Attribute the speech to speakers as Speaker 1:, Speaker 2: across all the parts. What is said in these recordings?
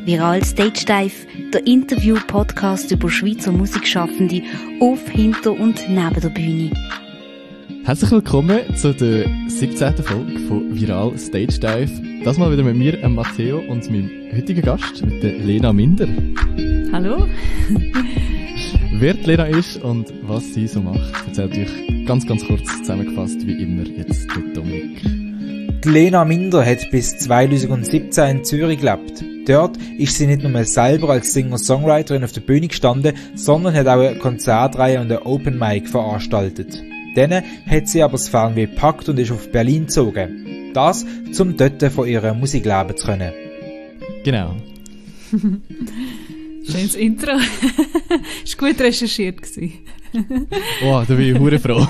Speaker 1: Viral Stage Dive, der Interview-Podcast über Schweizer Musikschaffende auf, hinter und neben der Bühne.
Speaker 2: Herzlich willkommen zu der 17. Folge von Viral Stage Dive. Das mal wieder mit mir, Matteo, und meinem heutigen Gast, mit der Lena Minder.
Speaker 3: Hallo.
Speaker 2: Wer die Lena ist und was sie so macht, erzählt euch ganz kurz zusammengefasst, wie immer, jetzt der Dominik.
Speaker 4: Die Lena Minder hat bis 2017 in Zürich gelebt. Dort ist sie nicht nur selber als Singer-Songwriterin auf der Bühne gestanden, sondern hat auch eine Konzertreihe und ein Open Mic veranstaltet. Dann hat sie aber das Fernweh gepackt und ist auf Berlin gezogen. Das, um dort von ihrer Musik leben zu können.
Speaker 2: Genau.
Speaker 3: Schönes Intro. Ist gut recherchiert gewesen.
Speaker 2: Oh, da bin ich hure froh.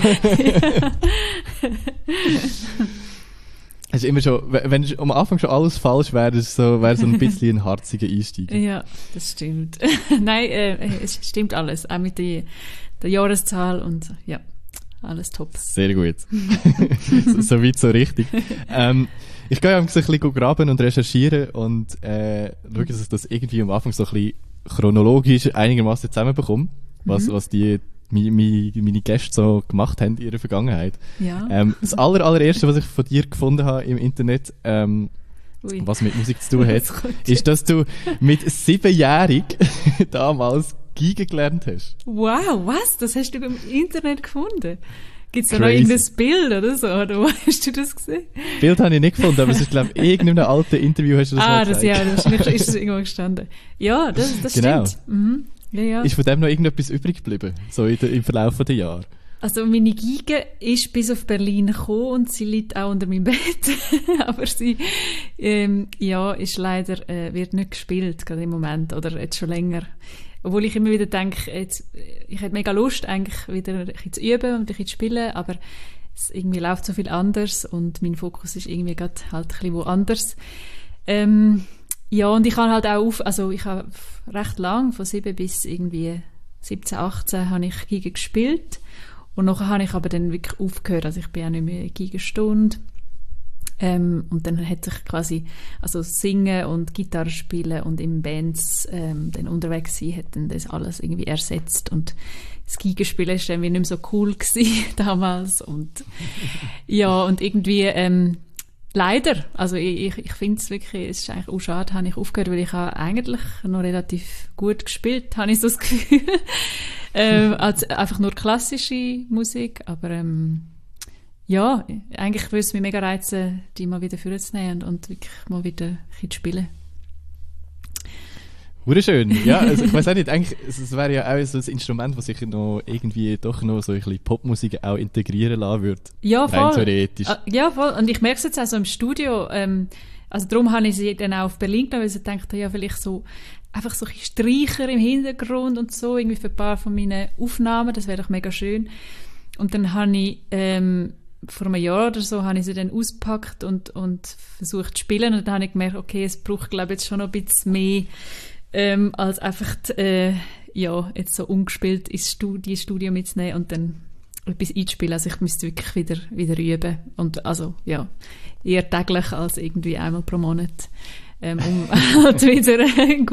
Speaker 2: Es ist immer schon, wenn am Anfang schon alles falsch wäre, so ein bisschen ein harziger Einstieg.
Speaker 3: Ja, das stimmt. Nein, es stimmt alles. Auch mit der Jahreszahl und ja, alles top.
Speaker 2: Sehr gut. so weit, so richtig. Ich gehe ein bisschen graben und recherchieren und schaue, dass ich das irgendwie am Anfang so ein bisschen chronologisch einigermaßen zusammenbekomme, was die meine Gäste so gemacht haben in ihrer Vergangenheit.
Speaker 3: Ja.
Speaker 2: Das allererste, was ich von dir gefunden habe im Internet, was mit Musik zu tun hat, ist, dass du mit 7-jährig damals Geige gelernt hast.
Speaker 3: Wow, was? Das hast du im Internet gefunden? Gibt es da noch irgendein Bild oder so? Oder wo hast du das gesehen?
Speaker 2: Bild habe ich nicht gefunden, aber es ist, glaube ich, in irgendeinem alten Interview hast du das mal gezeigt.
Speaker 3: Ist das irgendwo gestanden. Ja, das
Speaker 2: genau.
Speaker 3: Stimmt. Mhm. Ja.
Speaker 2: Ist von dem noch irgendetwas übrig geblieben, so im Verlauf der Jahre?
Speaker 3: Also meine Geige ist bis auf Berlin gekommen und sie liegt auch unter meinem Bett. Aber sie ist leider, wird nicht gespielt, gerade im Moment, oder jetzt schon länger. Obwohl ich immer wieder denke, ich hätte mega Lust, eigentlich wieder ein bisschen zu üben und ein bisschen zu spielen, aber es irgendwie läuft so viel anders und mein Fokus ist irgendwie gerade halt ein bisschen woanders. Ja, und ich habe halt auch ich habe recht lang, von 7 bis irgendwie 17, 18, habe ich Geige gespielt. Und nachher habe ich aber dann wirklich aufgehört. Also ich bin auch nicht mehr in Geigenstunde. Und dann hat sich quasi, also Singen und Gitarre spielen und in Bands dann unterwegs sein, hat dann das alles irgendwie ersetzt. Und das Geigenspielen war dann nicht mehr so cool gewesen damals. Und ja, und irgendwie, leider, also ich finde es wirklich, es ist eigentlich auch schade, habe ich aufgehört, weil ich habe eigentlich noch relativ gut gespielt, habe ich so das Gefühl. Als einfach nur klassische Musik, aber ja, eigentlich würde es mich mega reizen, die mal wieder vorzunehmen und wirklich mal wieder ein bisschen zu spielen.
Speaker 2: Wunderschön. Ja, also ich weiss auch nicht, eigentlich, es wäre ja auch so ein Instrument, das sich noch irgendwie doch noch so ein bisschen Popmusik auch integrieren lassen würde.
Speaker 3: Ja, voll.
Speaker 2: Rein theoretisch.
Speaker 3: Ja, voll. Und ich merke es jetzt auch so im Studio, also darum habe ich sie dann auch auf Berlin genommen, weil ich dachte, ja, vielleicht so, einfach so ein Streicher im Hintergrund und so, irgendwie für ein paar von meinen Aufnahmen, das wäre doch mega schön. Und dann habe ich, vor einem Jahr oder so, habe ich sie dann ausgepackt und versucht zu spielen und dann habe ich gemerkt, okay, es braucht, glaube ich, jetzt schon noch ein bisschen mehr, als einfach, jetzt so ungespielt ins Studio mitzunehmen und dann etwas einzuspielen. Also ich müsste wirklich wieder üben. Und also, ja, eher täglich als irgendwie einmal pro Monat, um halt wieder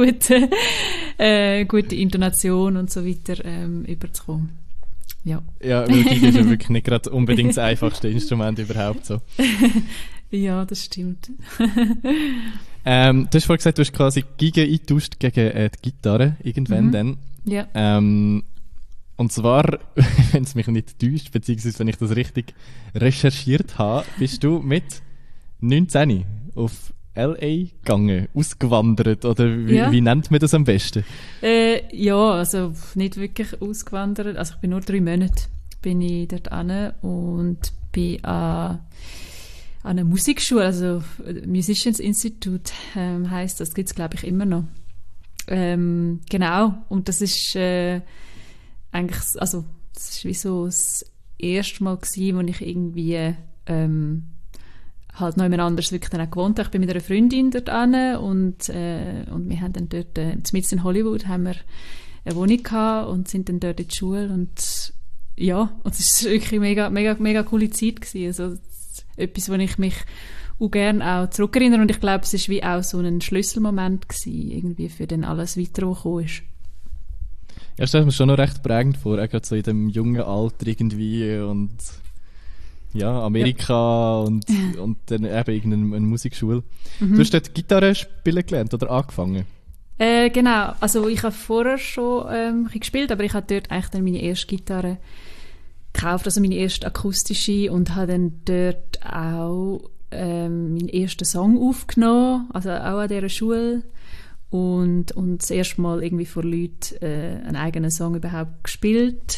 Speaker 3: eine gute Intonation und so weiter überzukommen. Ja. Ja,
Speaker 2: weil Geige ist ja wirklich nicht gerade unbedingt das einfachste Instrument überhaupt so.
Speaker 3: Ja, das stimmt.
Speaker 2: Du hast vorhin gesagt, du hast quasi Geige eingetauscht gegen die Gitarre irgendwann dann.
Speaker 3: Ja.
Speaker 2: Und zwar, wenn es mich nicht täuscht, beziehungsweise wenn ich das richtig recherchiert habe, bist du mit 19 auf L.A. gegangen, ausgewandert, oder wie nennt man das am besten?
Speaker 3: Ja, also nicht wirklich ausgewandert, also ich bin nur 3 Monate bin ich dort hin und bin an einer Musikschule, also Musicians Institute heisst das, gibt's glaube ich immer noch. Genau, und das ist eigentlich, also das ist wie so das erste Mal gewesen, wo ich irgendwie halt noch jemand anders wirklich dann auch gewohnt habe. Ich bin mit einer Freundin dort hin und wir haben dann dort, mitten in Hollywood, haben wir eine Wohnung gehabt und sind dann dort in die Schule und ja, und es ist wirklich mega coole Zeit gewesen. Also etwas, wo ich mich gerne auch zurückerinnern. Und ich glaube, es ist wie auch so ein Schlüsselmoment gewesen, irgendwie für dann alles weiter, was gekommen ist.
Speaker 2: Ja, stelle ich mir schon noch recht prägend vor, gerade so in dem jungen Alter irgendwie und ja, Amerika und dann eben irgendeine Musikschule. Du hast dort Gitarre spielen gelernt oder angefangen?
Speaker 3: Genau, also ich habe vorher schon ein bisschen gespielt, aber ich habe dort eigentlich dann meine erste Gitarre gekauft, also meine erste akustische, und habe dann dort auch meinen ersten Song aufgenommen, also auch an dieser Schule. Und das erste Mal irgendwie vor Leuten einen eigenen Song überhaupt gespielt.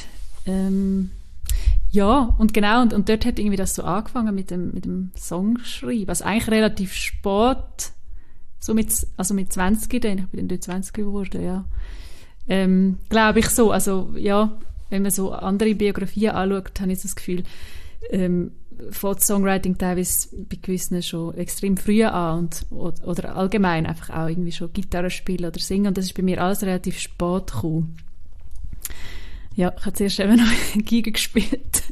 Speaker 3: Ja, und genau, und dort hat irgendwie das so angefangen mit dem Songschreiben. Also eigentlich relativ spät, so mit 20 dann, ich bin dann dort 20 geworden, ja. Glaube ich so, also ja, wenn man so andere Biografien anschaut, habe ich so das Gefühl, fängt Songwriting teilweise bei gewissen schon extrem früh an oder allgemein einfach auch irgendwie schon Gitarre spielen oder singen, und das ist bei mir alles relativ spät gekommen. Ja, ich habe zuerst eben noch Geige gespielt.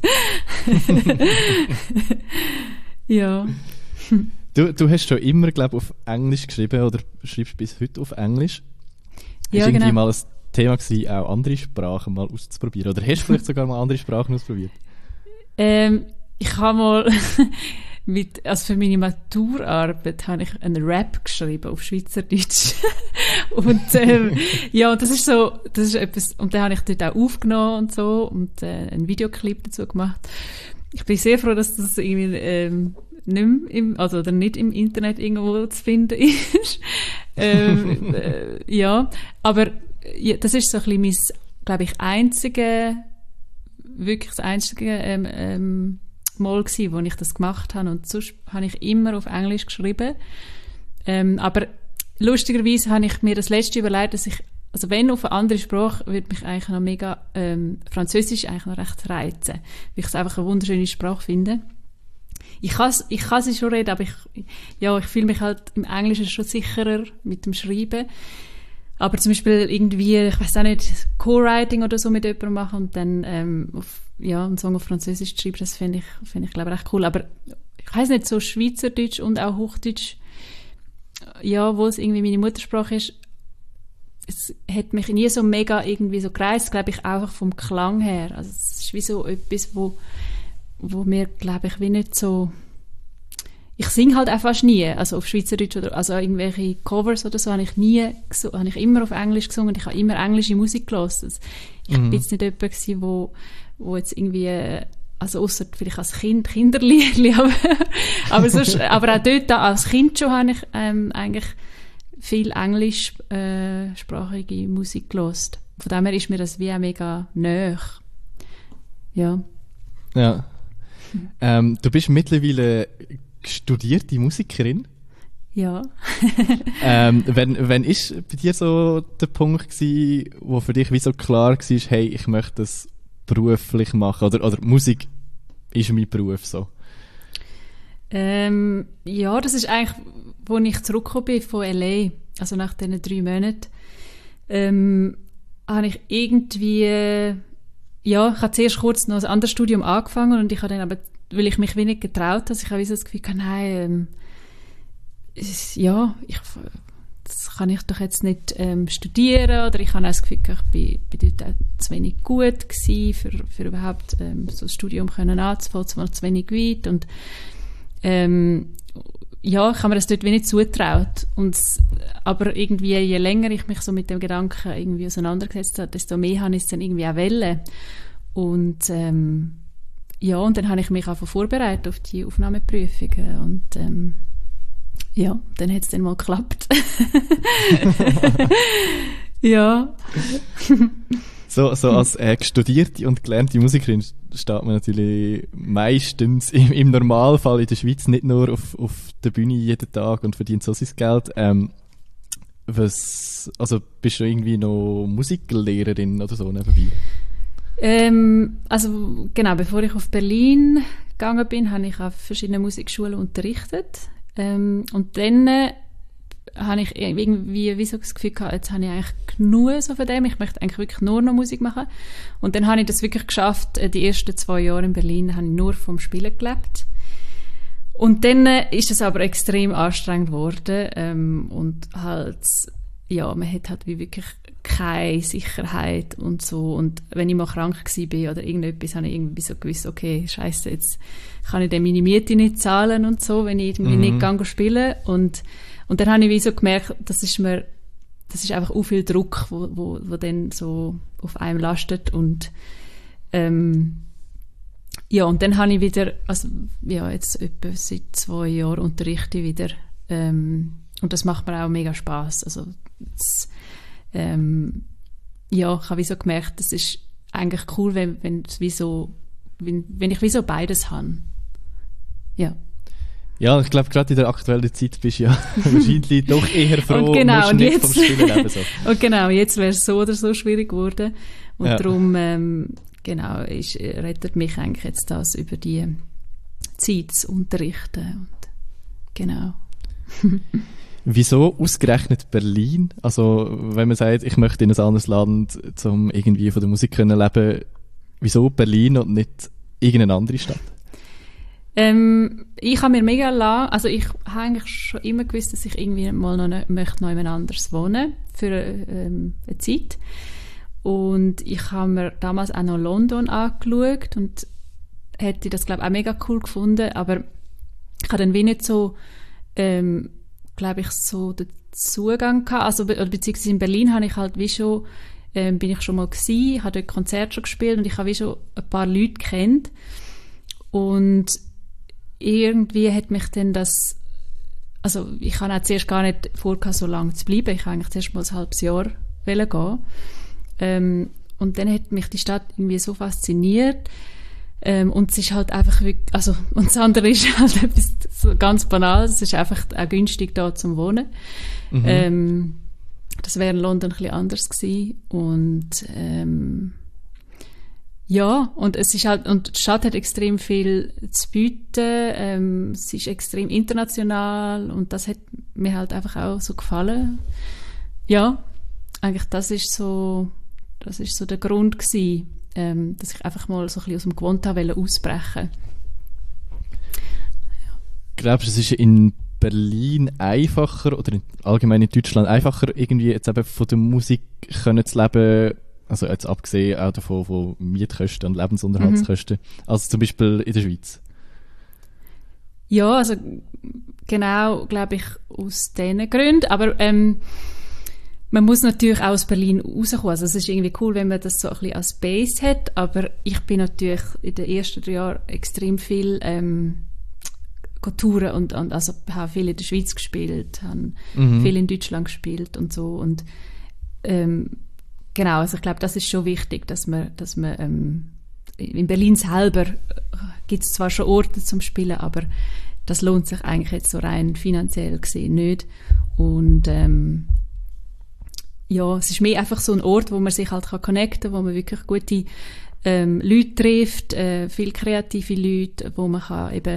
Speaker 3: Ja.
Speaker 2: Du hast schon immer, glaube ich, auf Englisch geschrieben oder schreibst bis heute auf Englisch.
Speaker 3: Ja,
Speaker 2: ist irgendwie
Speaker 3: genau.
Speaker 2: mal ein Thema gewesen, auch andere Sprachen mal auszuprobieren? Oder hast du vielleicht sogar mal andere Sprachen ausprobiert?
Speaker 3: Ich habe mal für meine Maturarbeit habe ich einen Rap geschrieben auf Schweizerdeutsch. Und ja, das ist etwas, und dann habe ich dort auch aufgenommen und so und einen Videoclip dazu gemacht. Ich bin sehr froh, dass das irgendwie nicht im Internet irgendwo zu finden ist. Ja, aber ja, das ist so ein bisschen glaube ich, wirklich das einzige Mal gewesen, wo ich das gemacht habe, und sonst habe ich immer auf Englisch geschrieben. Aber lustigerweise habe ich mir das letzte überlegt, dass also wenn auf eine andere Sprache, würde mich eigentlich noch mega Französisch eigentlich noch recht reizen, weil ich es einfach eine wunderschöne Sprache finde. Ich kann sie schon reden, aber ich fühle mich halt im Englischen schon sicherer mit dem Schreiben. Aber zum Beispiel irgendwie, ich weiß auch nicht, Co-Writing oder so mit jemandem machen und dann einen Song auf Französisch zu schreiben, das finde ich glaube ich, recht cool. Aber ich weiss nicht, so Schweizerdeutsch und auch Hochdeutsch, ja, wo es irgendwie meine Muttersprache ist, es hat mich nie so mega irgendwie so gereizt, glaube ich, einfach vom Klang her. Also es ist wie so etwas, wo mir, glaube ich, wie nicht so... Ich singe halt auch fast nie, also auf Schweizerdeutsch oder also irgendwelche Covers oder so habe ich immer auf Englisch gesungen und ich habe immer englische Musik gehört. Also ich bin jetzt nicht jemand gewesen, wo jetzt irgendwie, also ausser vielleicht als Kind Kinderliedli, aber auch dort als Kind schon habe ich eigentlich viel englischsprachige Musik gehört. Von dem her ist mir das wie auch mega nahe. Ja.
Speaker 2: Ja. Du bist mittlerweile studierte Musikerin.
Speaker 3: Ja.
Speaker 2: Wann ist bei dir so der Punkt gewesen, wo für dich wie so klar war, hey, ich möchte das beruflich machen, oder Musik ist mein Beruf so?
Speaker 3: Ja, das ist eigentlich, wo ich zurückgekommen bin von L.A., also nach diesen 3 Monaten, habe ich irgendwie, ich habe zuerst kurz noch ein anderes Studium angefangen und ich habe dann aber, weil ich mich wenig getraut habe, ich habe so das Gefühl, nein, das kann ich doch jetzt nicht studieren, oder ich habe auch das Gefühl, ich bin dort auch zu wenig gut gewesen, für überhaupt so ein Studium anzufangen, zwar zu wenig weit, und ich habe mir das dort wenig zugetraut. Aber irgendwie, je länger ich mich so mit dem Gedanken irgendwie auseinandergesetzt habe, desto mehr habe ich es dann irgendwie auch wollen. Und und dann habe ich mich einfach vorbereitet auf die Aufnahmeprüfungen. Und dann hat es dann mal geklappt. Ja.
Speaker 2: So als studierte und gelernte Musikerin steht man natürlich meistens im Normalfall in der Schweiz nicht nur auf der Bühne jeden Tag und verdient so sein Geld. Also bist du irgendwie noch Musiklehrerin oder so nebenbei?
Speaker 3: Also genau, bevor ich auf Berlin gegangen bin, habe ich auf verschiedenen Musikschulen unterrichtet. Und dann habe ich irgendwie wie so das Gefühl gehabt, jetzt habe ich eigentlich genug so von dem, ich möchte eigentlich wirklich nur noch Musik machen. Und dann habe ich das wirklich geschafft, die ersten 2 Jahre in Berlin habe ich nur vom Spielen gelebt. Und dann ist es aber extrem anstrengend geworden, und halt, ja, man hat halt wie wirklich keine Sicherheit und so. Und wenn ich mal krank war oder irgendetwas, habe ich irgendwie so gewusst, okay, scheiße, jetzt kann ich dann meine Miete nicht zahlen und so, wenn ich irgendwie nicht gehe spielen. Und dann habe ich wie so gemerkt, das ist einfach auch viel Druck, wo dann so auf einem lastet. Und ja, und dann habe ich wieder, also ja, jetzt etwa seit 2 Jahren unterrichte ich wieder, und das macht mir auch mega Spass. Also das, ja, ich habe wie so gemerkt, das ist eigentlich cool, wenn ich wie so beides habe. Ja.
Speaker 2: Ja, ich glaube, gerade in der aktuellen Zeit bist du ja wahrscheinlich doch eher froh,
Speaker 3: und genau,
Speaker 2: musst nicht vom Spielen leben. So.
Speaker 3: Und genau, jetzt wäre es so oder so schwierig geworden. Und darum, genau, rettet mich eigentlich jetzt das über die Zeit zu unterrichten. Und, genau.
Speaker 2: Wieso ausgerechnet Berlin? Also, wenn man sagt, ich möchte in ein anderes Land, um irgendwie von der Musik können leben, wieso Berlin und nicht irgendeine andere Stadt?
Speaker 3: Ich habe mir mega lang, also ich habe eigentlich schon immer gewusst, dass ich irgendwie mal noch jemand anderes wohnen für eine Zeit. Und ich habe mir damals auch noch London angeschaut und hätte das, glaube ich, auch mega cool gefunden, aber ich habe dann wie nicht so, glaube ich, so den Zugang gehabt. Also, beziehungsweise in Berlin habe ich halt wie schon, bin ich schon mal gewesen, habe dort Konzerte schon gespielt und ich habe wie schon ein paar Leute kennt. Und irgendwie hat mich dann das, also ich habe auch zuerst gar nicht vor, so lange zu bleiben. Ich wollte eigentlich zuerst mal ein halbes Jahr gehen. Und dann hat mich die Stadt irgendwie so fasziniert. Und es ist halt einfach wirklich, also, und das andere ist halt etwas so ganz Banales. Es ist einfach auch günstig da zum Wohnen. Das wäre in London ein bisschen anders gewesen. Und, ja, und es ist halt, und die Stadt hat extrem viel zu bieten. Es ist extrem international und das hat mir halt einfach auch so gefallen. Ja, eigentlich das ist so der Grund gewesen, dass ich einfach mal so ein bisschen aus dem Gewohnten wollte ausbrechen.
Speaker 2: Ja. Glaubst du, es ist in Berlin einfacher oder allgemein in Deutschland einfacher, irgendwie jetzt eben von der Musik können zu leben, also jetzt abgesehen auch davon von Mietkosten und Lebensunterhaltskosten, als zum Beispiel in der Schweiz?
Speaker 3: Ja, also genau, glaube ich, aus diesen Gründen, aber man muss natürlich auch aus Berlin rauskommen. Also es ist irgendwie cool, wenn man das so ein bisschen als Base hat, aber ich bin natürlich in den ersten 3 Jahren extrem viel touren und also habe viel in der Schweiz gespielt, habe viel in Deutschland gespielt und so und genau, also ich glaube, das ist schon wichtig, dass man in Berlin selber gibt es zwar schon Orte zum Spielen, aber das lohnt sich eigentlich jetzt so rein finanziell gesehen nicht. Und ja, es ist mehr einfach so ein Ort, wo man sich halt connecten kann, wo man wirklich gute Leute trifft, viele kreative Leute, wo man kann eben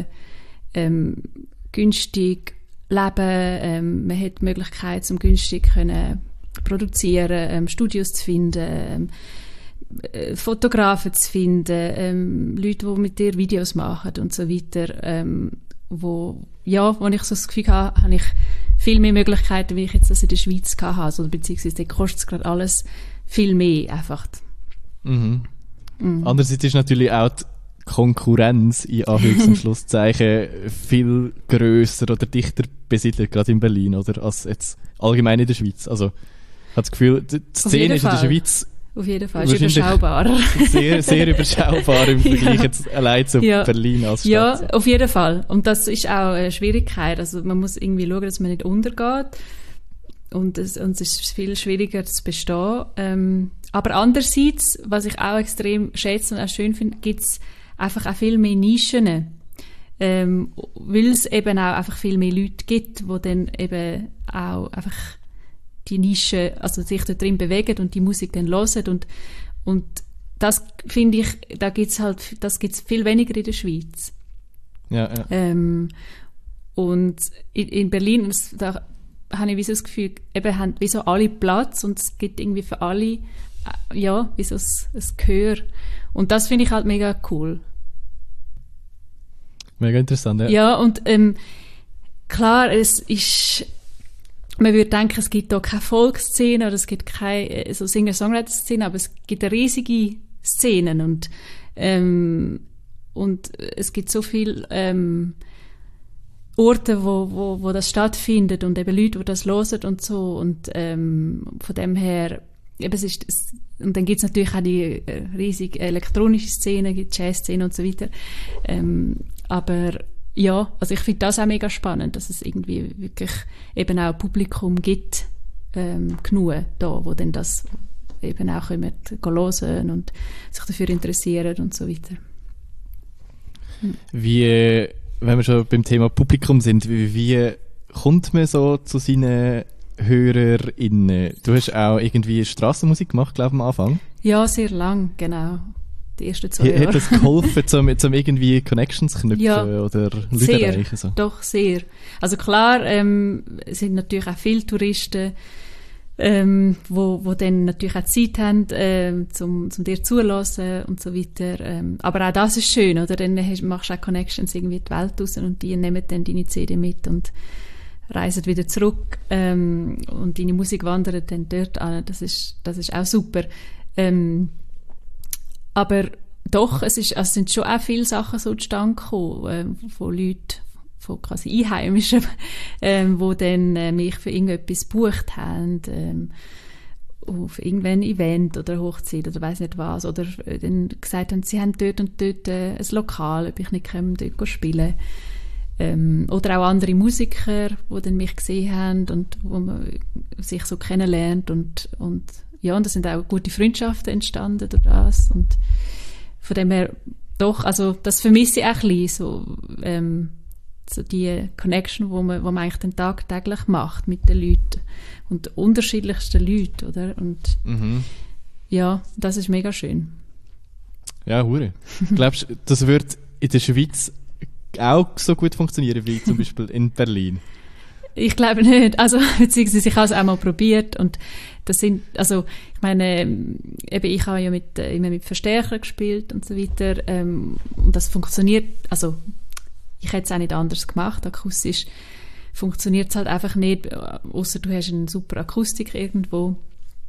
Speaker 3: günstig leben, man hat die Möglichkeit, um günstig können produzieren, Studios zu finden, Fotografen zu finden, Leute, die mit dir Videos machen und so weiter, wo ich so das Gefühl habe ich viel mehr Möglichkeiten, wie ich jetzt das in der Schweiz hatte. Also, beziehungsweise dort kostet es gerade alles viel mehr einfach.
Speaker 2: Andererseits ist natürlich auch die Konkurrenz in Anführungs- und Schlusszeichen viel grösser oder dichter besiedelt, gerade in Berlin, oder, als jetzt allgemein in der Schweiz. Also, ich habe das Gefühl, die Szene ist in der Schweiz
Speaker 3: auf jeden Fall, ist überschaubar.
Speaker 2: Sehr, sehr überschaubar im Vergleich jetzt allein zu Berlin als Stadt.
Speaker 3: Ja, auf jeden Fall. Und das ist auch eine Schwierigkeit. Also man muss irgendwie schauen, dass man nicht untergeht. Und es ist viel schwieriger zu bestehen. Aber andererseits, was ich auch extrem schätze und auch schön finde, gibt es einfach auch viel mehr Nischen. Weil es eben auch einfach viel mehr Leute gibt, die dann eben auch einfach die Nische, also sich da drin bewegen und die Musik dann hören und das finde ich, das gibt's viel weniger in der Schweiz.
Speaker 2: Ja.
Speaker 3: Und in Berlin, da habe ich wie so das Gefühl, eben haben wie so alle Platz und es gibt irgendwie für alle, ja, wie so ein Gehör. Und das finde ich halt mega cool.
Speaker 2: Mega interessant, ja.
Speaker 3: Ja, und klar, es ist, man würde denken, es gibt da keine Folkszene oder es gibt keine so Singer-Songwriter-Szene, aber es gibt eine riesige Szenen und es gibt so viele Orte, wo das stattfindet und eben Leute, die das hören und so und von dem her eben und dann gibt es natürlich auch die riesige elektronische Szene, die Jazz-Szene und so weiter, aber ja, also ich finde das auch mega spannend, dass es irgendwie wirklich eben auch Publikum gibt, genug da, wo dann das eben auch hören und sich dafür interessieren und so weiter.
Speaker 2: Wie, wenn wir schon beim Thema Publikum sind, wie kommt man so zu seinen HörerInnen? Du hast auch irgendwie Strassenmusik gemacht, glaube ich, am Anfang.
Speaker 3: Ja, sehr lang, genau. Die ersten 2 Jahre.
Speaker 2: Hat das geholfen, zum irgendwie Connections knüpfen oder Leute erreichen? So?
Speaker 3: Doch, sehr. Also klar, es sind natürlich auch viele Touristen, wo dann natürlich auch Zeit haben, zum dir zulassen und so weiter. Aber auch das ist schön, oder? Dann machst du auch Connections irgendwie in die Welt raus und die nehmen dann deine CD mit und reisen wieder zurück und deine Musik wandert dann dort an. Das ist auch super. Aber doch, es sind schon auch viele Sachen so zustande gekommen, von Leuten, von quasi Einheimischen, die dann mich für irgendetwas gebucht haben, auf irgendein Event oder Hochzeit oder weiss nicht was, oder dann gesagt haben, sie haben dort und dort ein Lokal, ob ich nicht dort spielen kann. Oder auch andere Musiker, die dann mich gesehen haben und wo man sich so kennenlernt und ja, und da sind auch gute Freundschaften entstanden durch das und von dem her doch, also das vermisse ich auch ein bisschen, so die Connection, wo man eigentlich den Tag täglich macht mit den Leuten und den unterschiedlichsten Leuten, oder? Und ja, das ist mega schön.
Speaker 2: Ja, hure. Glaubst du, das wird in der Schweiz auch so gut funktionieren wie zum Beispiel in Berlin?
Speaker 3: Ich glaube nicht. Also, beziehungsweise ich habe es auch mal probiert und das sind, also, ich meine, eben ich habe ja immer mit Verstärker gespielt und so weiter, und das funktioniert, also, ich hätte es auch nicht anders gemacht, akustisch funktioniert es halt einfach nicht, außer du hast eine super Akustik irgendwo.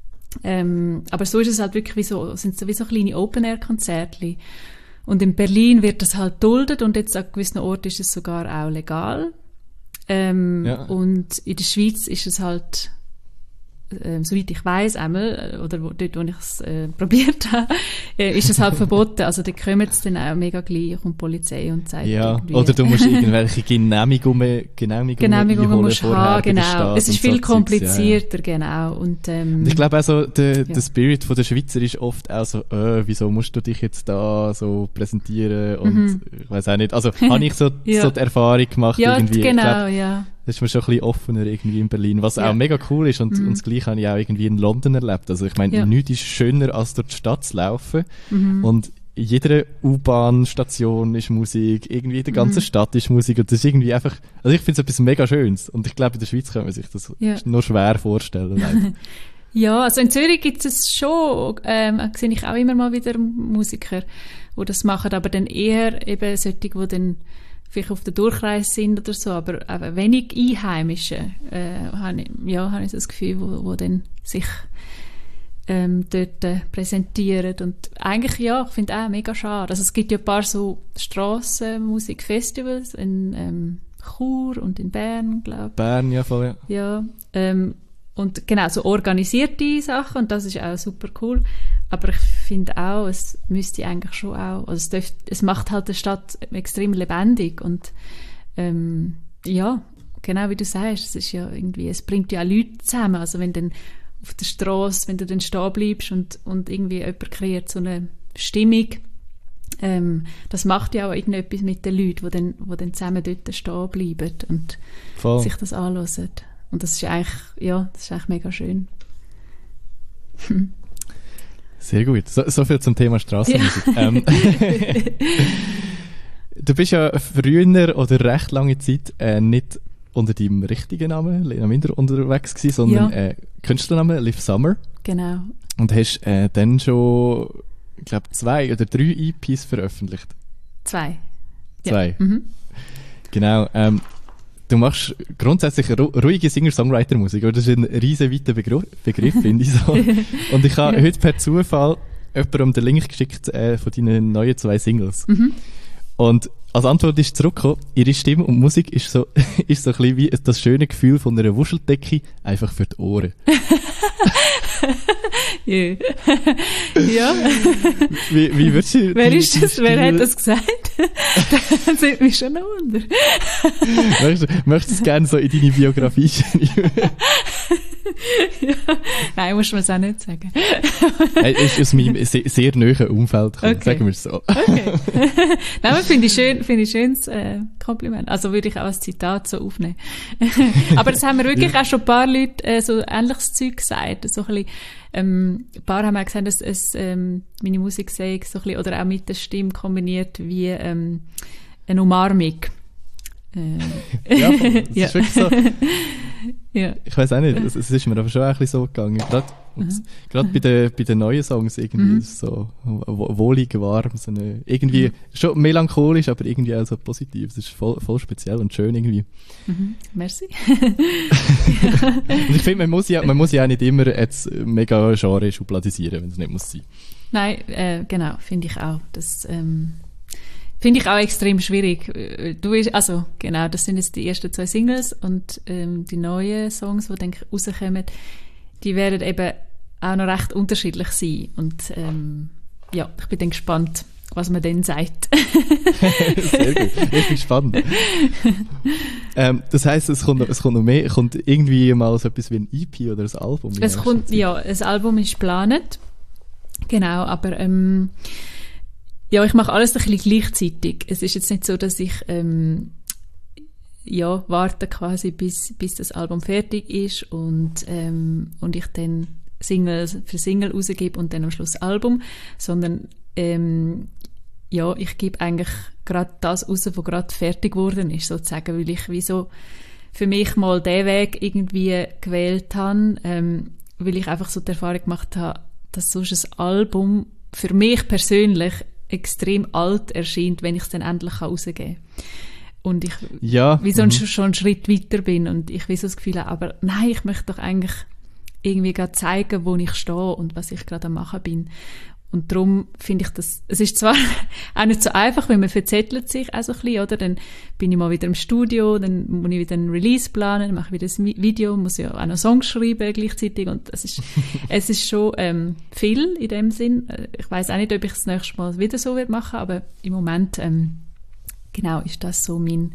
Speaker 3: Aber so ist es halt wirklich sind so wie so kleine Open-Air-Konzerte. Und in Berlin wird das halt duldet und jetzt an gewissen Orten ist es sogar auch legal.
Speaker 2: Ja.
Speaker 3: Und in der Schweiz ist es halt, soweit ich weiss, einmal, oder dort, wo ich es probiert habe, ist es halt verboten. Also da kommen es dann auch mega gleich und die Polizei und sagt irgendwie.
Speaker 2: Oder du musst irgendwelche Genehmigungen
Speaker 3: musst haben, genau. Es ist viel komplizierter, genau. Und
Speaker 2: ich glaube also, der Spirit von der Schweizer ist oft auch so, wieso musst du dich jetzt da so präsentieren und ich weiss auch nicht. Also habe ich so die Erfahrung gemacht irgendwie.
Speaker 3: Genau,
Speaker 2: ich glaub,
Speaker 3: ja.
Speaker 2: Das ist mir schon ein bisschen offener irgendwie in Berlin, was auch mega cool ist und das Gleiche habe ich auch irgendwie in London erlebt. Also ich meine, nichts ist schöner, als durch die Stadt zu laufen und in jeder U-Bahn-Station ist Musik, irgendwie in der ganzen Stadt ist Musik und das ist irgendwie einfach, also ich finde es etwas mega Schönes und ich glaube, in der Schweiz kann man sich das nur schwer vorstellen.
Speaker 3: Ja, also in Zürich gibt es schon, sehe ich auch immer mal wieder Musiker, die das machen, aber dann eher eben solche, die dann vielleicht auf der Durchreise sind oder so, aber wenig Einheimische, habe ich das Gefühl, wo dann sich dort präsentieren. Und eigentlich, ich finde auch mega schade. Also es gibt ja ein paar so Strassenmusikfestivals in Chur und in Bern, glaube ich.
Speaker 2: Bern, ja, voll,
Speaker 3: ja. Und genau, so organisierte Sachen und das ist auch super cool. Aber ich finde auch, es müsste eigentlich schon auch, also es macht halt die Stadt extrem lebendig und ja, genau wie du sagst, es ist ja irgendwie, es bringt ja auch Leute zusammen. Also wenn dann auf der Strasse, wenn du dann stehen bleibst und irgendwie jemand kreiert so eine Stimmung, das macht ja auch irgendetwas mit den Leuten, die dann zusammen dort stehen bleiben und sich das anhören. Und das ist eigentlich mega schön.
Speaker 2: Sehr gut. So viel zum Thema Strassenmusik. Ja. Du bist ja früher oder recht lange Zeit nicht unter deinem richtigen Namen, Lena Minder, unterwegs gewesen, sondern Künstlernamen Liv Summer.
Speaker 3: Genau.
Speaker 2: Und hast dann schon, ich glaube, 2 oder 3 EPs veröffentlicht.
Speaker 3: 2.
Speaker 2: 2.
Speaker 3: Ja.
Speaker 2: Genau. Du machst grundsätzlich ruhige Singer-Songwriter-Musik, oder? Das ist ein riesen weiter Begriff, finde ich so. Und ich habe heute per Zufall jemandem den Link geschickt von deinen neuen 2 Singles. Und als Antwort ist zurückgekommen, ihre Stimme und Musik ist so ein bisschen wie das schöne Gefühl von einer Wuscheldecke, einfach für die Ohren.
Speaker 3: Ja.
Speaker 2: Wie würdest du...
Speaker 3: Wer ist das? Wer hat das gesagt? Das nimmt mich schon noch wunder.
Speaker 2: Möchtest du es gerne so in deine Biografie schreiben?
Speaker 3: Ja. Nein, muss man es auch nicht sagen.
Speaker 2: Ist aus meinem sehr nahen Umfeld gekommen,
Speaker 3: okay.
Speaker 2: Sagen wir es so.
Speaker 3: Okay. Nein, aber finde ich schönes Kompliment. Also würde ich auch als Zitat so aufnehmen. Aber das haben mir wirklich auch schon ein paar Leute so ähnliches Zeug gesagt. So ein bisschen, ein paar haben auch gesagt, dass es meine Musik sei so ein bisschen, oder auch mit der Stimme kombiniert wie eine Umarmung.
Speaker 2: Ja, das ist wirklich so.
Speaker 3: Ja.
Speaker 2: Ich weiss auch nicht, es ist mir aber schon ein bisschen so gegangen. Gerade bei den neuen Songs irgendwie ist es so wohlig, warm, so eine, irgendwie schon melancholisch, aber irgendwie auch so positiv. Es ist voll speziell und schön irgendwie.
Speaker 3: Merci.
Speaker 2: Und ich finde, man muss ja auch nicht immer jetzt mega Genre schubladisieren, wenn es nicht muss sein.
Speaker 3: Nein, genau, finde ich auch. Das finde ich auch extrem schwierig. Also, genau, das sind jetzt die ersten 2 Singles und die neuen Songs, die, denke ich, rauskommen, die werden eben auch noch recht unterschiedlich sein. Und ja, ich bin dann gespannt, was man dann sagt.
Speaker 2: Sehr gut, ich bin gespannt. Das heisst, es kommt noch mehr, kommt irgendwie mal so etwas wie ein EP oder ein Album?
Speaker 3: Es kommt, ja, ein Album ist geplant. Genau, aber ja, ich mache alles ein bisschen gleichzeitig. Es ist jetzt nicht so, dass ich warte quasi bis das Album fertig ist und ich dann Single für Single rausgebe und dann am Schluss Album, sondern ich gebe eigentlich gerade das raus, was gerade fertig geworden ist, sozusagen, weil ich wie so für mich mal den Weg irgendwie gewählt habe, weil ich einfach so die Erfahrung gemacht habe, dass sonst ein Album für mich persönlich extrem alt erscheint, wenn ich es dann endlich rausgeben kann. Und ich wie so schon einen Schritt weiter bin und ich wie so das Gefühl habe, aber nein, ich möchte doch eigentlich irgendwie gerade zeigen, wo ich stehe und was ich gerade am machen bin. Und darum finde ich das, es ist zwar auch nicht so einfach, weil man verzettelt sich auch so ein bisschen, oder? Dann bin ich mal wieder im Studio, dann muss ich wieder einen Release planen, dann mache ich wieder ein Video, muss ja auch noch Songs schreiben gleichzeitig und es ist schon viel in dem Sinn. Ich weiss auch nicht, ob ich das nächste Mal wieder so machen werde, aber im Moment genau ist das so mein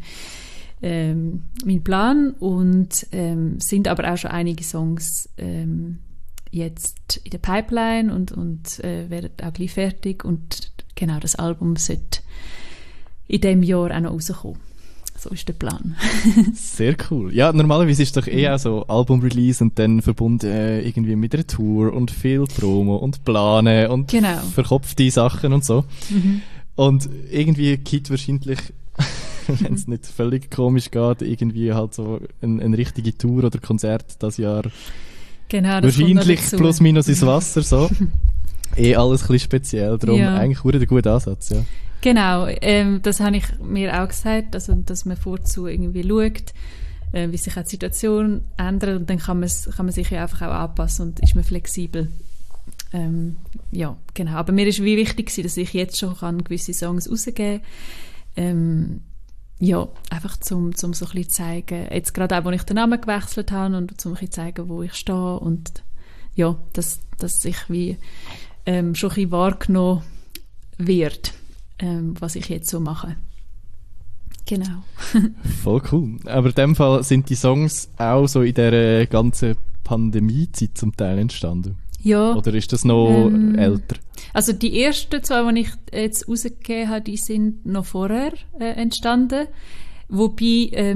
Speaker 3: Plan und sind aber auch schon einige Songs jetzt in der Pipeline und werden auch gleich fertig und genau, das Album sollte in diesem Jahr auch noch rauskommen. So ist der Plan.
Speaker 2: Sehr cool. Ja, normalerweise ist es doch auch so Album-Release und dann verbunden irgendwie mit einer Tour und viel Promo und Planen und verkopfte Sachen und so. Und irgendwie geht wahrscheinlich, wenn es nicht völlig komisch geht, irgendwie halt so eine richtige Tour oder Konzert das Jahr.
Speaker 3: Genau, das
Speaker 2: wahrscheinlich plus minus ins Wasser, so. Alles ein bisschen speziell, darum eigentlich wurde ein guter Ansatz, ja.
Speaker 3: Genau, das habe ich mir auch gesagt, also, dass man vorzu irgendwie schaut, wie sich auch die Situation ändert und dann kann man sich ja einfach auch anpassen und ist man flexibel. Ja, genau, aber mir ist wie wichtig gewesen, dass ich jetzt schon gewisse Songs rausgeben kann. Ja, einfach zum so ein bisschen zeigen, jetzt gerade auch, wo ich den Namen gewechselt habe und zum ein bisschen zeigen, wo ich stehe und ja, dass ich wie schon ein bisschen wahrgenommen wird, was ich jetzt so mache. Genau.
Speaker 2: Voll cool. Aber in dem Fall sind die Songs auch so in dieser ganzen Pandemiezeit zum Teil entstanden?
Speaker 3: Ja.
Speaker 2: Oder ist das noch älter?
Speaker 3: Also die ersten 2, die ich jetzt rausgegeben habe, die sind noch vorher entstanden. Wobei,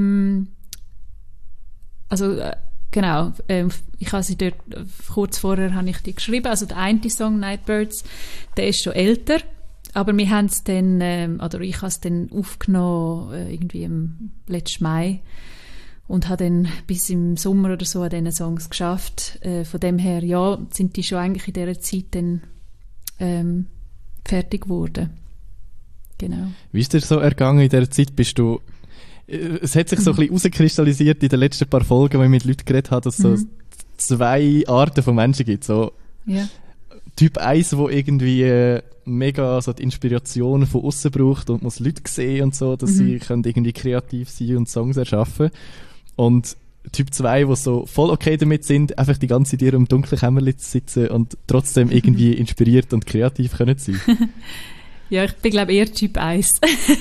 Speaker 3: ich habe sie dort, kurz vorher habe ich die geschrieben. Also der eine Song, Nightbirds, der ist schon älter. Aber wir haben es dann, oder ich habe es dann aufgenommen, irgendwie im letzten Mai. Und habe dann bis im Sommer oder so an diesen Songs geschafft. Von dem her, ja, sind die schon eigentlich in dieser Zeit dann fertig geworden. Genau.
Speaker 2: Wie ist dir so ergangen in dieser Zeit? Bist du es hat sich so ein bisschen rauskristallisiert in den letzten paar Folgen, wenn ich mit Leuten geredet habe, dass es so 2 Arten von Menschen gibt. So Typ 1, der irgendwie mega so die Inspiration von außen braucht und muss Leute sehen und so, dass sie können irgendwie kreativ sein und Songs erschaffen. Und Typ 2, die so voll okay damit sind, einfach die ganze Zeit in ihrem dunklen Kämmerchen zu sitzen und trotzdem irgendwie inspiriert und kreativ können sein.
Speaker 3: Ja, ich bin, glaube ich, eher Typ 1.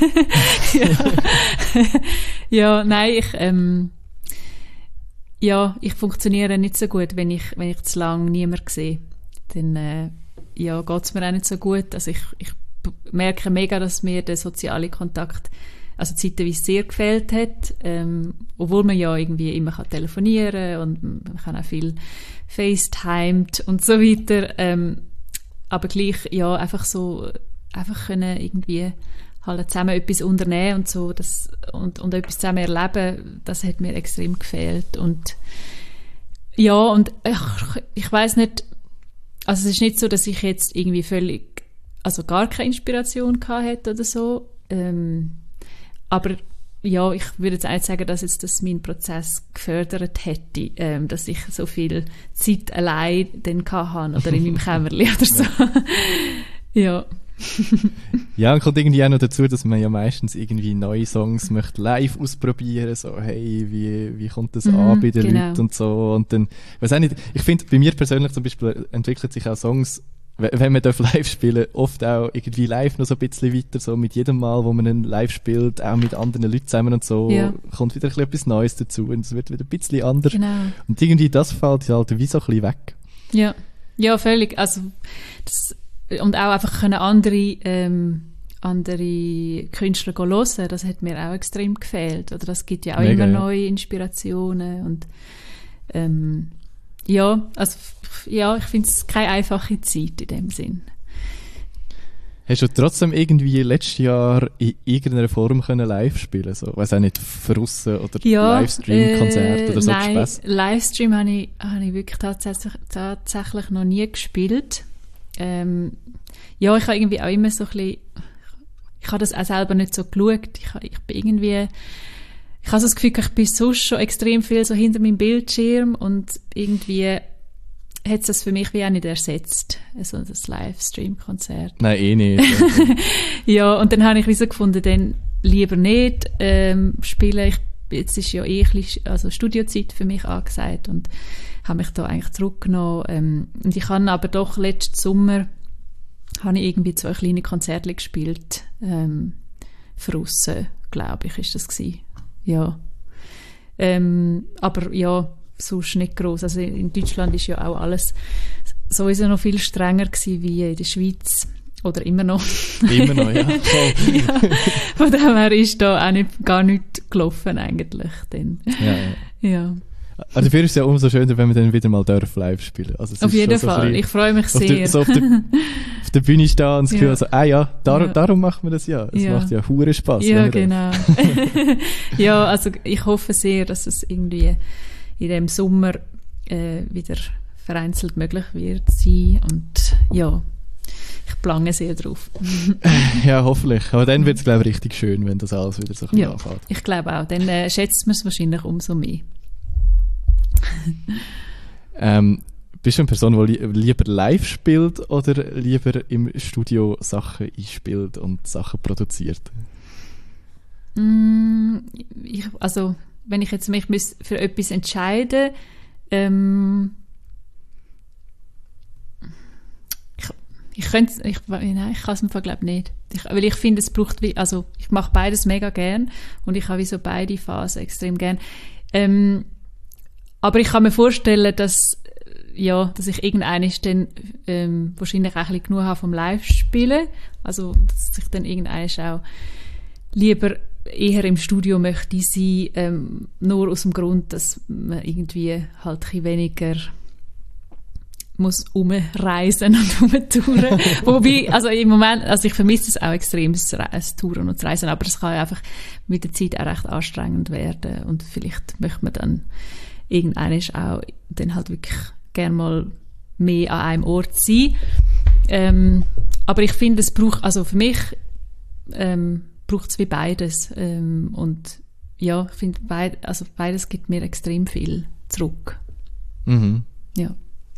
Speaker 3: Ja, nein, ich funktioniere nicht so gut, wenn ich zu lange niemanden sehe. Dann, geht's mir auch nicht so gut. Also ich merke mega, dass mir der soziale Kontakt also zeitweise sehr gefehlt hat, obwohl man ja irgendwie immer kann telefonieren und man kann auch viel FaceTimed und so weiter, aber gleich, ja, einfach können irgendwie halt zusammen etwas unternehmen und so, und etwas zusammen erleben, das hat mir extrem gefehlt. Und ja, und ich weiss nicht, also es ist nicht so, dass ich jetzt irgendwie gar keine Inspiration gehabt hätte oder so, aber ja, ich würde jetzt auch nicht sagen, dass jetzt das meinen Prozess gefördert hätte, dass ich so viel Zeit allein dann hatte oder in meinem Kämmerchen oder so. Ja.
Speaker 2: Ja, und kommt irgendwie auch noch dazu, dass man ja meistens irgendwie neue Songs möchte live ausprobieren, so, hey, wie kommt das an bei den Leuten und so, und dann, weiß auch nicht, ich finde, bei mir persönlich zum Beispiel entwickeln sich auch Songs, wenn man live spielen darf, oft auch irgendwie live noch so ein bisschen weiter, so mit jedem Mal, wo man einen live spielt, auch mit anderen Leuten zusammen und so, kommt wieder etwas Neues dazu und es wird wieder ein bisschen anders. Genau. Und irgendwie das fällt halt wie so ein bisschen weg. Ja,
Speaker 3: ja, völlig. Also, und auch einfach können andere Künstler hören, das hat mir auch extrem gefehlt. Oder das gibt ja auch mega, immer neue Inspirationen und ich finde es keine einfache Zeit in dem Sinn.
Speaker 2: Hast du trotzdem irgendwie letztes Jahr in irgendeiner Form können live spielen? So, weiss auch nicht, draussen oder Livestream-Konzert oder so?
Speaker 3: Nein, Livestream habe ich wirklich tatsächlich noch nie gespielt. Ich habe irgendwie auch immer so ein bisschen, ich habe das auch selber nicht so geschaut. Ich bin irgendwie, ich habe so das Gefühl, ich bin sonst schon extrem viel so hinter meinem Bildschirm und irgendwie hat es das für mich wie auch nicht ersetzt, so das Livestream-Konzert.
Speaker 2: Nein, nicht.
Speaker 3: Ja, und dann habe ich wie so gefunden, dann lieber nicht spielen. Jetzt ist ja ein bisschen, also Studiozeit für mich angesagt und habe mich da eigentlich zurückgenommen. Und ich habe aber doch letzten Sommer habe ich irgendwie 2 kleine Konzerte gespielt, draussen, glaube ich, ist das gewesen. Ja. Aber ja, sonst nicht gross. Also in Deutschland ist ja auch alles sowieso noch viel strenger gewesen wie in der Schweiz. Oder immer noch.
Speaker 2: Immer noch, ja.
Speaker 3: Ja. Von dem her ist da auch gar nichts gelaufen eigentlich. Dann. Ja.
Speaker 2: Also dafür ist es ja umso schöner, wenn wir dann wieder mal live spielen. Also
Speaker 3: auf jeden Fall, ich freue mich sehr.
Speaker 2: Auf der Bühne stehen und das Gefühl, also, darum machen wir das ja. Es macht ja hure Spass.
Speaker 3: Ja, genau. Ja, also ich hoffe sehr, dass es irgendwie in dem Sommer wieder vereinzelt möglich wird sein. Und ja, ich plange sehr drauf.
Speaker 2: Ja, hoffentlich. Aber dann wird es, glaube ich, richtig schön, wenn das alles wieder so anfängt.
Speaker 3: Ich glaube auch. Dann schätzt man es wahrscheinlich umso mehr.
Speaker 2: Bist du eine Person, die lieber live spielt oder lieber im Studio Sachen einspielt und Sachen produziert?
Speaker 3: Also, wenn ich jetzt mich für etwas entscheiden ich kann es im Fall glaube nicht. Weil ich finde, es braucht ich mache beides mega gern und ich habe so beide Phasen extrem gern. Aber ich kann mir vorstellen, dass ich irgendwann dann wahrscheinlich auch ein bisschen genug habe vom Live-Spielen. Also, dass ich dann irgendwann auch lieber eher im Studio möchte sein, nur aus dem Grund, dass man irgendwie halt ein bisschen weniger muss umreisen und umtouren. Wobei, also im Moment, also ich vermisse es auch extrem, das Touren und das Reisen, aber es kann ja einfach mit der Zeit auch recht anstrengend werden und vielleicht möchte man dann irgendwann auch dann halt wirklich gerne mal mehr an einem Ort sein. Aber ich finde, es braucht, also für mich braucht es wie beides. Und ja, ich finde, beides gibt mir extrem viel zurück.
Speaker 2: Mhm.
Speaker 3: Ja.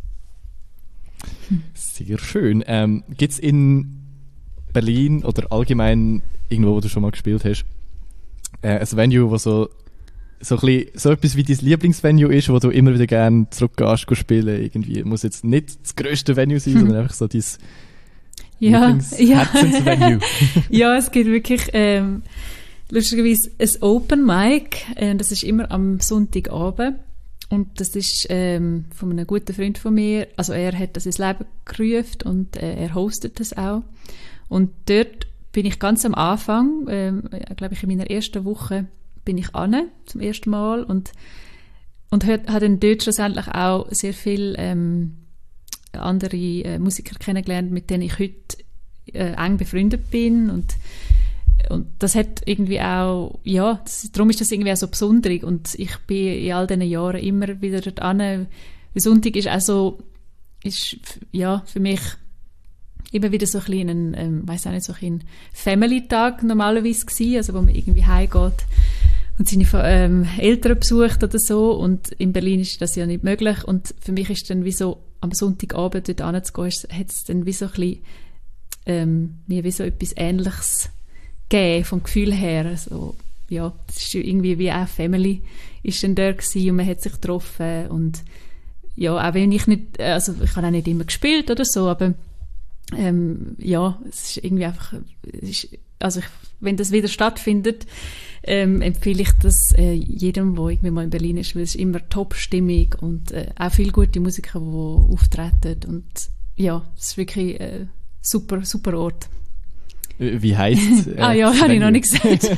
Speaker 2: Sehr schön. Gibt es in Berlin oder allgemein irgendwo, wo du schon mal gespielt hast, ein Venue, wo so etwas wie dein Lieblingsvenue ist, wo du immer wieder gerne zurückgehst, spielen irgendwie? Muss jetzt nicht das grösste Venue sein, sondern einfach so dein Lieblingsherzensvenue.
Speaker 3: Ja, es gibt wirklich lustigerweise ein Open Mic. Das ist immer am Sonntagabend. Und das ist von einem guten Freund von mir. Also er hat das ins Leben gerufen und er hostet das auch. Und dort bin ich ganz am Anfang, glaube ich in meiner ersten Woche, bin ich zum ersten Mal und habe dann dort schlussendlich auch sehr viele andere Musiker kennengelernt, mit denen ich heute eng befreundet bin und das hat irgendwie auch, ja, darum ist das irgendwie auch so besonders und ich bin in all diesen Jahren immer wieder dort hin. Sonntag ist auch so, ja, für mich immer wieder so ein bisschen so ein Family-Tag normalerweise gewesen, also wo man irgendwie heimgeht und seine Eltern besucht oder so und in Berlin ist das ja nicht möglich und für mich ist dann wie so am Sonntagabend dort hinzugehen, hat es dann wie so ein bisschen mir wie so etwas Ähnliches gegeben, vom Gefühl her. Also, ja, das ist irgendwie wie auch Family ist dann da gewesen und man hat sich getroffen und ja, auch wenn ich nicht, also ich habe auch nicht immer gespielt oder so, aber ja, es ist irgendwie einfach, wenn das wieder stattfindet, empfehle ich das jedem, der irgendwie mal in Berlin ist, weil es ist immer Top-Stimmung und auch viele gute Musiker, die auftreten und ja, es ist wirklich ein super, super Ort.
Speaker 2: Wie heisst es?
Speaker 3: Ja, habe ich noch nicht gesagt.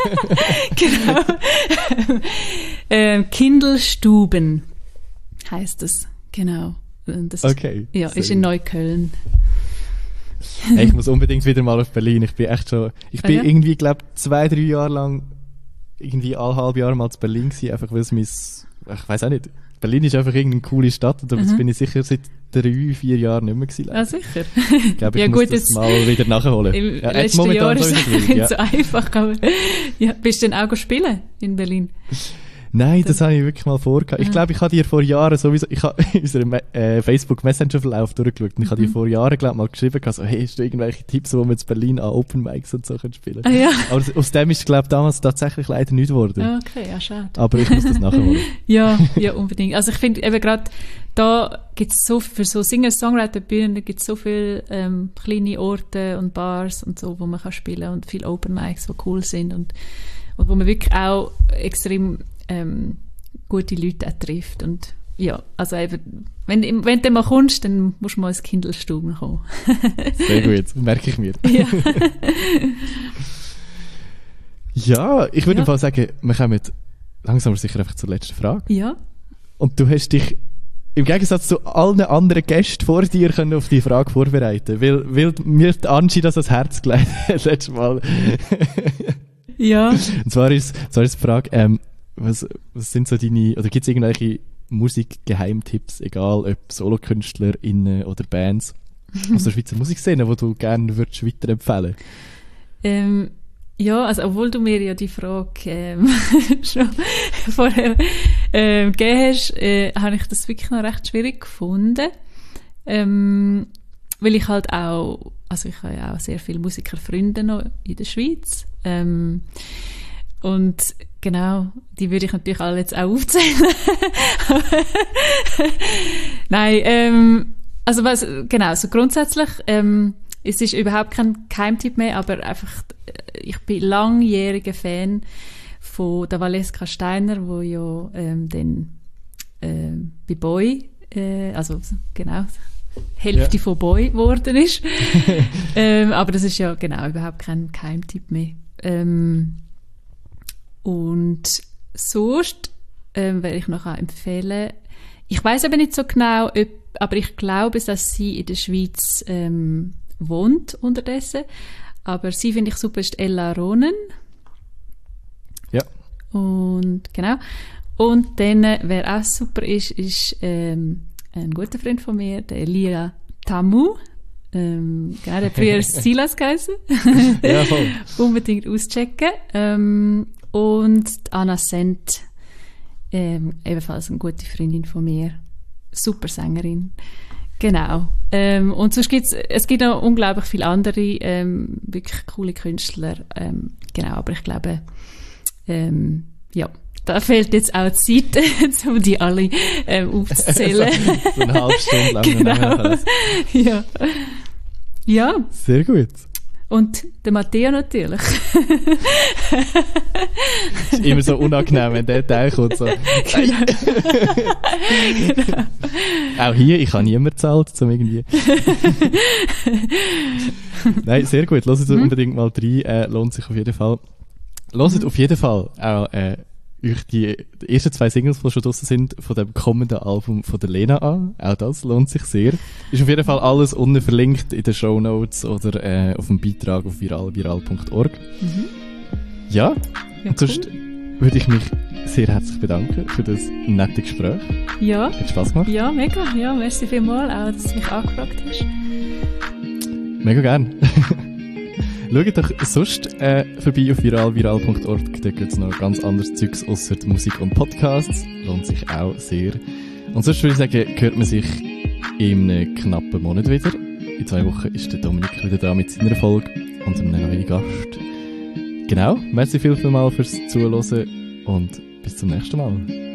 Speaker 3: Genau. Kindelstuben heisst es, genau. Das
Speaker 2: okay.
Speaker 3: Ist in Neukölln.
Speaker 2: Hey, ich muss unbedingt wieder mal auf Berlin. Ich bin irgendwie, glaube 2-3 Jahre lang irgendwie alle halbe Jahr mal zu Berlin gewesen, einfach weil es ich weiss auch nicht. Berlin ist einfach irgendeine coole Stadt und jetzt bin ich sicher seit 3-4 Jahren nicht mehr gewesen.
Speaker 3: Ah, sicher.
Speaker 2: Ich glaube, ich muss das mal wieder nachholen.
Speaker 3: Im letzten Jahr ist es nicht so einfach. Aber, ja, bist du denn auch spielen in Berlin?
Speaker 2: Nein, das habe ich wirklich mal vorgehabt. Ich glaube, ich habe dir vor Jahren sowieso, ich habe unseren Facebook Messenger Verlauf durchgeschaut und ich habe dir vor Jahren, glaube ich, mal geschrieben, so, hey, hast du irgendwelche Tipps, wo wir in Berlin an Open Mics und so spielen können?
Speaker 3: Ja.
Speaker 2: Aber aus dem ist, glaube ich, damals tatsächlich leider nichts geworden.
Speaker 3: Okay, ja, schade.
Speaker 2: Aber ich muss das nachholen.
Speaker 3: Ja, unbedingt. Also ich finde eben gerade, da gibt es so, für so Singer-Songwriter-Bühnen gibt es so viele kleine Orte und Bars und so, wo man kann spielen und viele Open Mics, die cool sind und wo man wirklich auch extrem gute Leute auch trifft. Und ja, also eben, wenn du mal kommst, dann musst du mal ins Kindelstuben kommen.
Speaker 2: Sehr gut, merke ich mir.
Speaker 3: Ja,
Speaker 2: ja, ich würde einfach sagen, wir kommen langsam sicher einfach zur letzten Frage.
Speaker 3: Ja.
Speaker 2: Und du hast dich im Gegensatz zu allen anderen Gästen vor dir können auf die Frage vorbereiten, weil mir die Angie das ans Herz gelegt hat, letztes Mal.
Speaker 3: Ja.
Speaker 2: Und zwar ist die Frage, was sind so deine, oder gibt es irgendwelche Musikgeheimtipps, egal ob SolokünstlerInnen oder Bands aus der Schweizer Musikszene, die du gerne würdest weiterempfehlen?
Speaker 3: Ja, also obwohl du mir ja die Frage schon vorher gegeben hast, habe ich das wirklich noch recht schwierig gefunden, weil ich halt auch, also ich habe ja auch sehr viele Musikerfreunde noch in der Schweiz, und genau, die würde ich natürlich alle jetzt auch aufzählen. Nein, also so grundsätzlich, es ist überhaupt kein Geheimtipp mehr, aber einfach, ich bin langjähriger Fan von der Valeska Steiner, wo ja dann bei Boy, also genau, Hälfte von Boy geworden ist. Aber das ist ja genau überhaupt kein Geheimtipp mehr. Und sonst werde ich noch empfehlen, ich weiss aber nicht so genau, aber ich glaube, dass sie in der Schweiz wohnt unterdessen. Aber sie finde ich super, ist Ella Ronen.
Speaker 2: Ja.
Speaker 3: Und genau. Und dann, wer auch super ist ein guter Freund von mir, der Elia Tamu. Genau, der früher Silas geheißen.
Speaker 2: Ja, voll.
Speaker 3: Unbedingt auschecken. und Anna Sent, ebenfalls eine gute Freundin von mir. Super Sängerin. Genau. Und sonst es gibt noch unglaublich viele andere, wirklich coole Künstler. Genau, aber ich glaube, ja, da fehlt jetzt auch Zeit, um die alle aufzuzählen.
Speaker 2: so eine halbe Stunde lang.
Speaker 3: Genau. Ja. Ja.
Speaker 2: Sehr gut.
Speaker 3: Und der Matteo natürlich.
Speaker 2: Es ist immer so unangenehm, wenn der Teil kommt. So.
Speaker 3: Genau.
Speaker 2: Auch hier, ich habe niemand gezahlt, um irgendwie... Nein, sehr gut. Hört unbedingt mal rein. Lohnt sich auf jeden Fall. Hört auf jeden Fall auch euch die ersten 2 Singles, die schon draussen sind, von dem kommenden Album von der Lena an. Auch das lohnt sich sehr. Ist auf jeden Fall alles unten verlinkt in den Shownotes oder auf dem Beitrag auf viral.org. Ja, und sonst würde ich mich sehr herzlich bedanken für das nette Gespräch.
Speaker 3: Ja.
Speaker 2: Hat Spass gemacht?
Speaker 3: Ja, mega. Ja, merci vielmals auch, dass du mich angefragt hast.
Speaker 2: Mega gern. Schaut doch sonst vorbei auf viral.org. Da gibt es noch ganz anderes Zeugs ausser Musik und Podcasts. Lohnt sich auch sehr. Und sonst würde ich sagen, hört man sich in einem knappen Monat wieder. In 2 Wochen ist der Dominik wieder da mit seiner Folge und einem neuen Gast. Genau, merci vielmals fürs Zuhören und bis zum nächsten Mal.